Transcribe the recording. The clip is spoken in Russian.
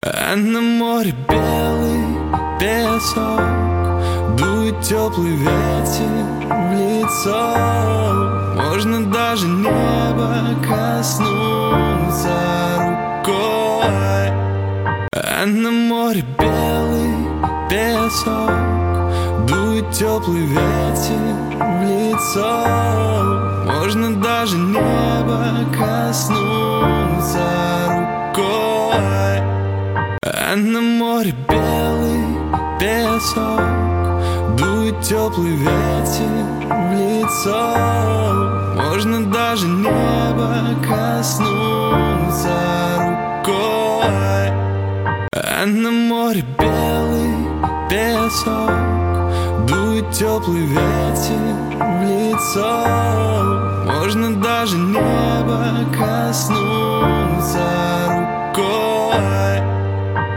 А на море белый песок, дует теплый ветер в лицо. Можно даже небо коснуться рукой. А на море белый песок, дует теплый ветер в лицо. Можно даже небо коснуться рукой. А на море белый песок, дует теплый ветер в лицо. Можно даже небо коснуться рукой. А на море белый песок, дует теплый ветер в лицо. Можно даже небо коснуться рукой.